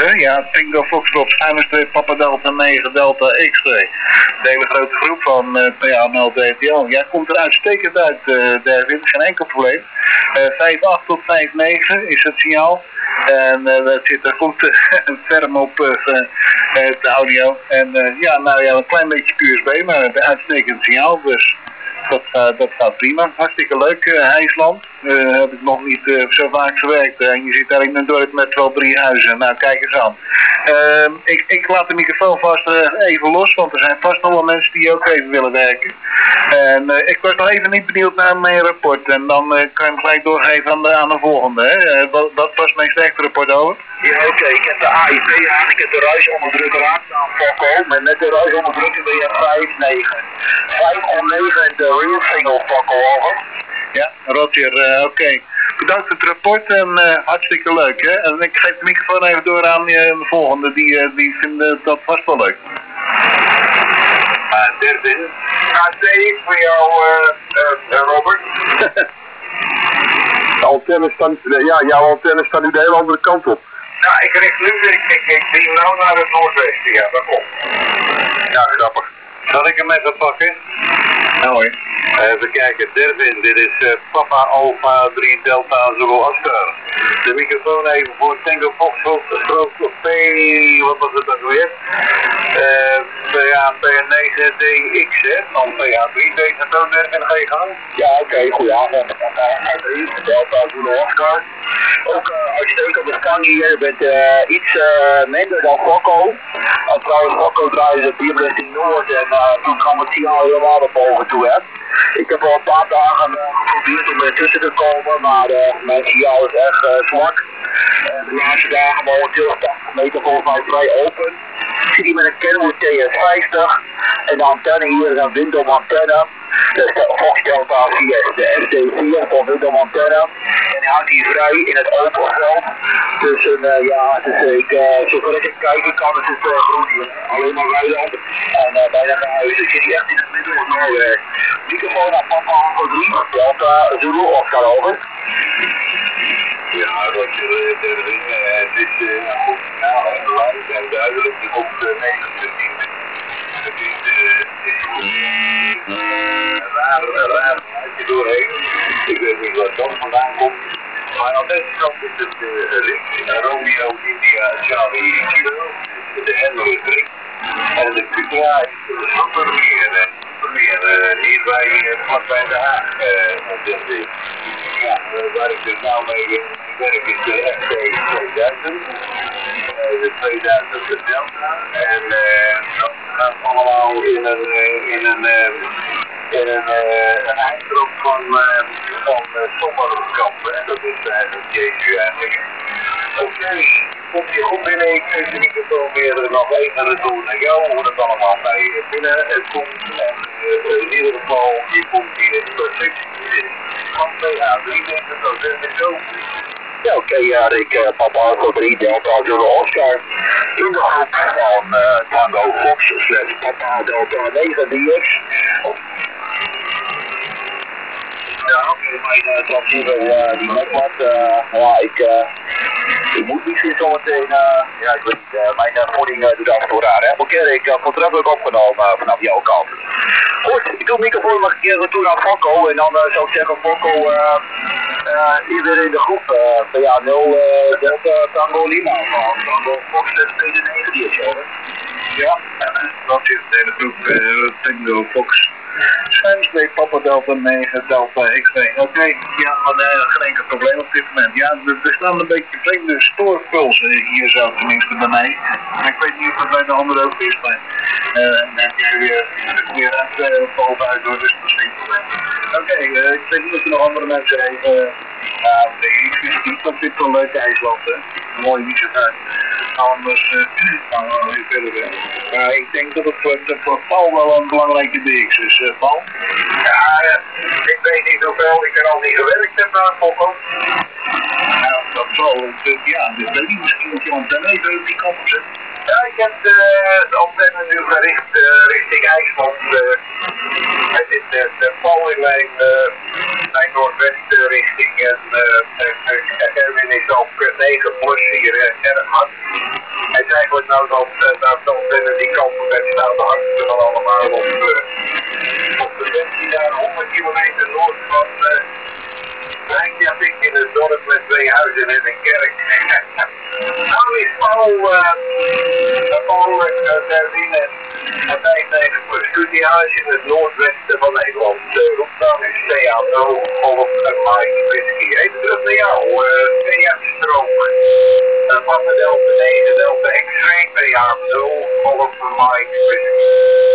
hè? Ja, Tango Foxtrot, _, Papa Delta 9, Delta X-ray. De hele grote groep van PAML DTL. Ja, komt er uitstekend uit, David, geen enkel probleem. 5.8 tot 5.9 is het signaal. En dat zit er goed ferm op de audio. En ja, nou ja, een klein beetje QSB, maar een uitstekend signaal. Dus dat gaat prima. Hartstikke leuk, IJsland. Heb ik nog niet zo vaak gewerkt. En je zit daar in een dorp met wel 3 huizen. Nou, kijk eens aan. Ik laat de microfoon vast even los, want er zijn vast nog wel mensen die ook even willen werken. En ik was nog even niet benieuwd naar mijn rapport. En dan kan je hem gelijk doorgeven aan de volgende. Hè? Wat was mijn sterkste rapport over? Ja, oké. Ik heb de AIP aan, ik heb de ruisonderdrukker aanstaan, Fokko. Maar met de ruisonderdrukker ben je 5.9. 5.9 en de real single, Fokko, over. Ja, Roger, oké. Bedankt voor het rapport en hartstikke leuk, hè. En ik geef de microfoon even door aan de volgende, die vinden dat vast wel leuk. Dervin, AT voor jou, Robert. De antenne staan, ja, jouw antenne staat nu de hele andere kant op. Nou, ik richt nu, ik zie nou naar het noordwesten, ja, dat komt. Ja, grappig. Zal ik hem even pakken? Nou hoor. Even kijken, Dervin, dit is Papa Alpha 3 Delta Zulu Oscar. De microfoon even voor Tango Foxtrot, strook P, wat was het ook weer? PA9DX, hè? Dan PA3, deze toon Dervin, ga je gang? Ja, oké, goedenavond. Delta Zulu Oscar. Ook uitstekend, de kan hier met iets minder dan Fokko. Trouwens, Fokko draaide de 4 Noord en toen kwam het signaal helemaal naar boven toe, hè. Ik heb al een paar dagen geprobeerd om ertussen te komen, maar mijn signaal is echt zwak. De laatste dagen momenteel 80 meter volgens mij vrij open. Ik zie die met een Kenwood TS50 en de antenne hier is een Windom antenne. Dat is de Fox Delta 4, de SD4 van Windom antenne. En hij hangt hier vrij in het open veld. Dus ja, zover ik kijken kan, is het groen hier. Alleen maar weiland en bijna geen huizen. Ik zit hier echt in het midden van Noorwegen. Microfoon naar Papa Alpha 3, Delta Zulu Oscar, over. Ja, Roger, Dervin, het is goed signaal en belangrijk en duidelijk op 19. Het is raar je doorheen. Ik weet niet wat dat vandaan komt. Maar aan deze kant is het richting Romeo India Charlie Kilo, de Henry 3. En de Cupra is Supermeer, hierbij vlakbij Den Haag. Ja, waar ik dus nou mee werk is de FT 2000. De 2000 de Delta. En dat gaat allemaal in een eindgroep van sommerkampen. En dat is eigenlijk Jezu eigenlijk. Oké, komt hier goed binnen. Ik geef de microfoon weer nog even retour naar jou, hoe dat allemaal bij binnen komt. En in ieder geval, je komt hier perfect in. Van PA3 denk ik dat het zo. Ja, oké, ja, Rick, Papa Alpha 3 Delta Zulu Oscar. In de hoop van Tango Fox / Papa Delta 9 DX. Ja, oké, mijn transceiver die net wat, ja, ik moet misschien zometeen, ja, ik weet niet, mijn voeding doet af en toe raar, hè. Oké, Rick, voortreffelijk opgenomen vanaf jouw kant. Goed, ik doe de microfoon nog een keer retour naar Fokko en dan zou ik zeggen, Fokko, hier weer in de groep, PA0 Delta Tango Lima, van Tango Fox /PD9 DX, over. Ja, dat is de hele groep Tango Fox. Schuinslee, Papa Delta 9, Delta X-ray. Oké, ja, maar geen enkel probleem op dit moment. Ja, er staan een beetje vreemde stoorpulsen hier zo, tenminste bij mij. Maar ik weet niet of dat bij de anderen ook is, maar dan heb je weer bovenuit door, dus dat is geen probleem. Oké, ik weet niet of er nog andere mensen even... ik vind niet dat dit wel leuk IJsland, hè. Mooi niet zo uit. Anders gaan we weer verder weer. Maar ik denk dat het voor Paul wel een belangrijke DX is, Paul. Ja, ik weet niet hoeveel ik er al niet gewerkt heb aan Fokko. Nou, dat zal, ja, dus weet ik misschien dat je antenne even op die kant op zet. Ja, ik heb de antenne nu gericht richting IJsland. Het is de Paul in mijn noordwestenrichting en Erwin is op 9 plus hier erg hard. nou dan die kant van het staan, dan hangt het dan allemaal op de grens die daar 100 kilometer noord van Reykjavik in het dorp met 2 huizen en een kerk. Nou is Paul Derwin en 95 studiehuis in het noordwesten van Nederland. De roepnaam is CA0 Golf Mike Whisky. Even terug naar jou, CA-strook. Papa Delta 9, Delta X-ray, CA0 Golf Mike Whisky.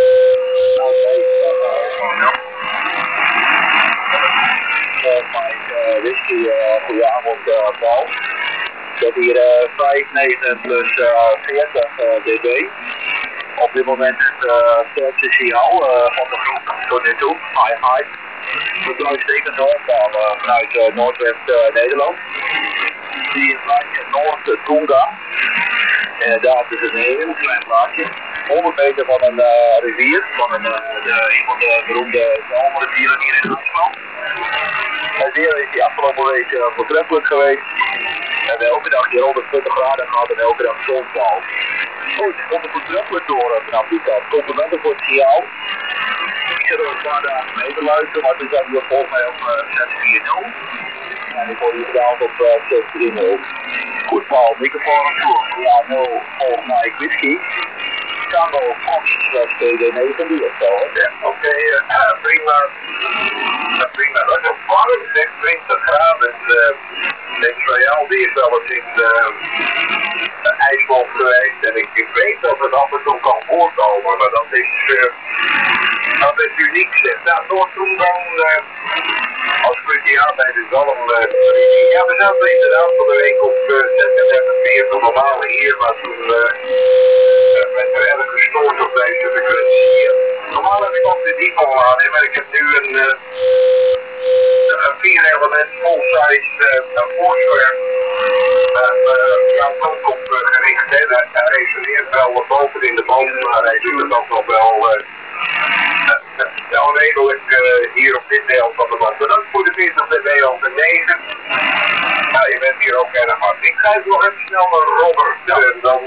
Mike Whisky, goedenavond Paul. Ik heb hier 5,9 plus 40 dB. Op dit moment het sterkste signaal van de groep tot nu toe, high. We blijven stekend doorgaan vanuit Noordwest Nederland. Die plaatje Noord-Tonga. Inderdaad is het een heel klein plaatje. 100 meter van een rivier, van een van de beroemde zalmrivieren hier in Duitsland. Het weer is die afgelopen week voortreffelijk geweest. We hebben elke dag hier 120 graden gehad en elke dag zonval. Goed, komt het voortreffelijk door vanaf die kant. Complimenten voor het signaal. Ik zit er een paar dagen mee te luisteren, maar toen zijn we volgens mij op 640. En ik word hier gedaan op 630. Goed Paul, microfoon op toer. Ja, 0 volgens Mike Whisky. Tango Fox TD9 of zo. Ja, oké, prima. Prima, dat is ook warm, 26 graden. Israël die is wel eens in IJsland geweest en ik weet dat het af en toe kan voorkomen, maar dat is uniek. Nou, toen dan, als we die arbeid is wel een ja, we zaten inderdaad van de week op 36, 40 normale hier, maar toen werd er erg gestoord op deze frequentie. Normaal heb ik ook de depot aan, maar ik heb nu een 4-element full-size Foursquare jouw kant op gericht. Hij resoneert wel boven in de boom, maar hij doet het ook nog wel redelijk hier op dit deel van de band. Bedankt voor de 40 dB over 9. Nou, je bent hier ook erg hard. Ik ga even nog even snel naar Robert. Dan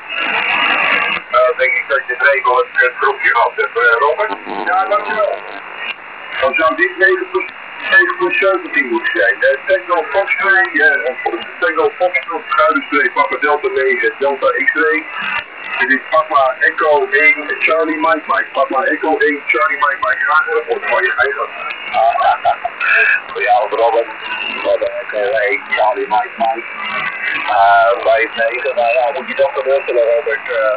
denk ik dat je het redelijk het groepje gehad hebt. Robert? Ja, dankjewel. Dan zou dit 9 plus 17 moeten zijn. Tango Fox 2, Tango Fox _, Papa Delta 9, Delta X-ray. Dit is Papa Echo 1, Charlie Mike. Papa Echo 1, Charlie Mike. Graag een rapport van je eigen. Ja, Robert. Papa Echo 1, Charlie Mike. 5-9, nou ja, moet je toch geruststellen, Robert.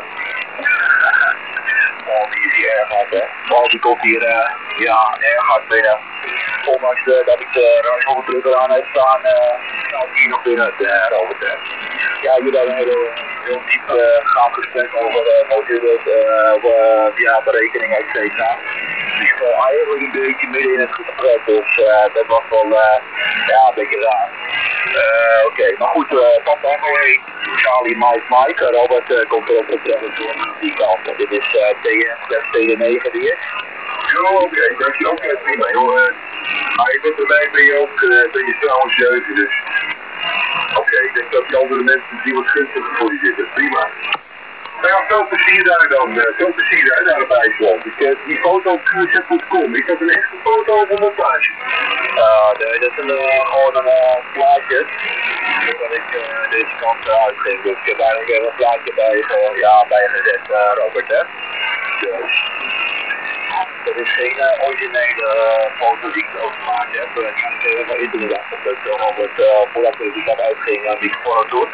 Paul die is hier erg hard, hè. Paul die komt hier, erg hard binnen. Ondanks dat ik de radiodrukker aan heb staan, staat hier nog binnen, Robert, hè. Ja, jullie hebben een heel diep gaaf gesprek over modules, berekeningen, et cetera. Dus ik val eigenlijk een beetje midden in het gesprek, dus dat was wel, een beetje raar. Oké, maar goed, Papa Echo 1, Charlie Mike. Robert komt er op de trekker door die kant. En dit is TN/TD9 die is. Ja, oké, dat je ook prima, joh. Maar je bent erbij, ben je trouwens 7, dus. Oké, ik denk dat die andere mensen die wat gunstiger voor je zitten, prima. Nou ja, veel plezier daar dan, daar op IJsland. Die foto op QZ.com, is dat een echte foto of een montage? Nee, dat is gewoon een plaatje. Voordat ik deze kant uitging, dus ik heb eigenlijk even een plaatje bij gezet, Robert, hè. Dus, dat is geen originele foto die ik zelf gemaakt heb. Ik ga het even internet afgeputten, Robert, voordat ik die kant uitging aan die foto doen.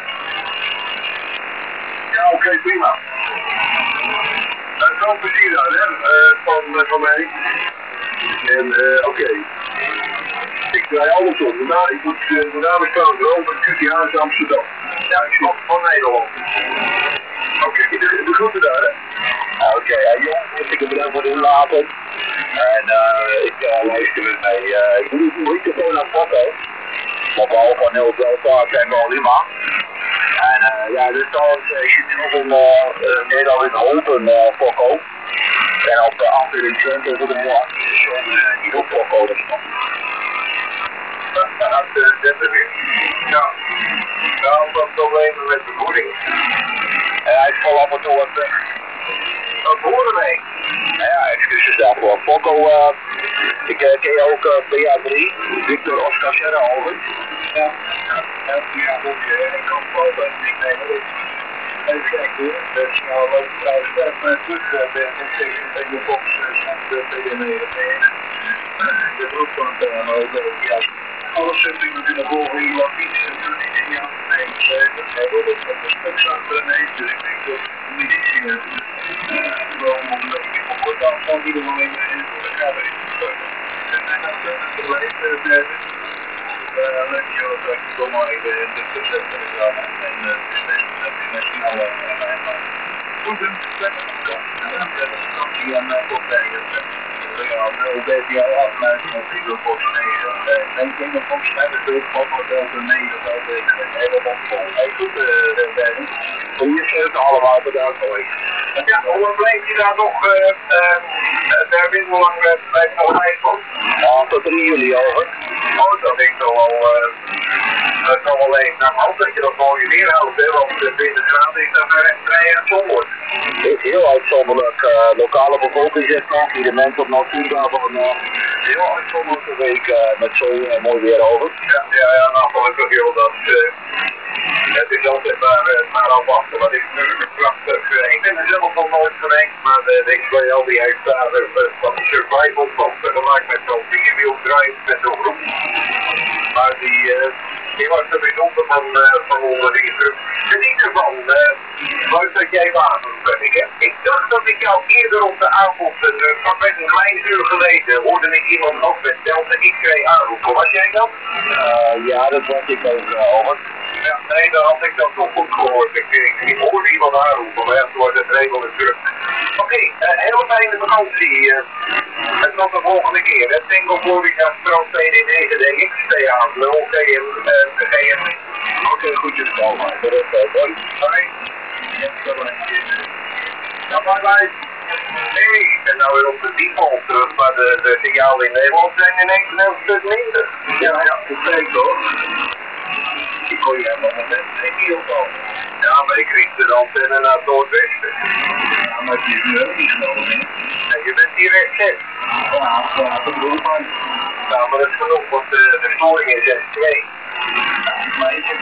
Ja, oké, prima. Veel plezier dan, hè, van mij. En, oké. Ik draai alles op. Ik moet voornamelijk staan over QTH Amsterdam. Ja, ik snap van Nederland. Oké, de groeten daar, hè. Oké, jongens, ik heb er voor inlaten. En ik luister weer mee. Ik moet niet gewoon naar Fokko. Maar behalve van heel Delta zijn we al Lima. En dus trouwens, ik zit nog in Nederland in Holten, Fokko. En op de afdeling Twente is het een heel actief station, niet op Fokko, dat is nog. Dat is weer. Ja, omdat problemen met de voeding. Hij is vol af en toe wat weg. Dat horen wij. Ja, excuses daarvoor. Fokko, ik ken je ook PA3, Victor Oscar Serra, over. Ja, goed, ik kan wel bij de nickname. Even kijken hoor, dat is nou leuk trouwens sterk naar terug ben ik tegen de Fox met de PDM. De groep van het ja. Alles zit natuurlijk naar boven in wat niet ja, nee, hij wil het met de stuks achter en heen, dus ik denk dat de militie wel een beetje van kort afstand in ieder geval in de kamer is gestoken. En dat is gelijk, weet je wat ik wil maar even de subset van de zaal en de beslissing dat je nationaal goed doen, lekker goed kan. En dan hebben we dan die aan opleggen. Ja, de BPL afsluiten met die wil Fox 9. En ik denk dat Fox 9 natuurlijk ook wat Delta 9 zou weten. Helemaal vol. Hey, goed, Bergen. Hier zitten allemaal bedankt voor je. Ja, hoe bleef je daar nog, Bergen, hoe lang blijf je nog bij van? Ja, tot 3 juli over. Oh, dat ik toch wel, dat is wel even naar hand dat je dat mooie weer houdt, hè, want 20 graden is dat vrij uitzonderlijk. Het is heel uitzonderlijk. Lokale bevolking zegt nog, hier de mensen op Noord-Zuid daarvan heel uitzonderlijke week met zo mooi weer over. Ja, nou gelukkig joh, dat het is altijd maar afwachten, maar dit is natuurlijk een prachtig, ik ben er zelf nog nooit geweest, maar de XBL die heeft daar wat die survival tochten gemaakt met zo'n vierwieldrive met zo'n groep. Maar die was er bijzonder van onder de indruk. Geniet ervan, leuk dat jij waarschuwt, ben ik hè. Ik dacht dat ik jou eerder op de avond, met een klein uur geleden, hoorde ik iemand ook met Delta X-ray aanroepen. Was jij dat? Ja, dat was ik ook over. Ja, nee, dan had ik dat toch goed gehoord. Ik hoorde iemand aanroepen, maar ja, toen wordt het redelijk druk. Oké, hele fijne vakantie. En tot de volgende keer. Het Single Florida Stroom 2D9 DX, TA0 GM. Oké, goedjes komen. Dat is wel mooi. Bye. Ja, bye bye. Nee, ik ben nou weer op de default terug, maar de signalen in Nederland zijn ineens een heel stuk minder. Ja, dat steekt hoor. Ik kon je helemaal met een kieltoon. Ja, maar ik richt de antenne naar het noordwesten. Ja, maar het is nu ook niet genomen, hè? Nee, je bent hier recht. Ja, dat bedoel ik maar. Nou, maar dat is genoeg, want de storing is S2. Maar ik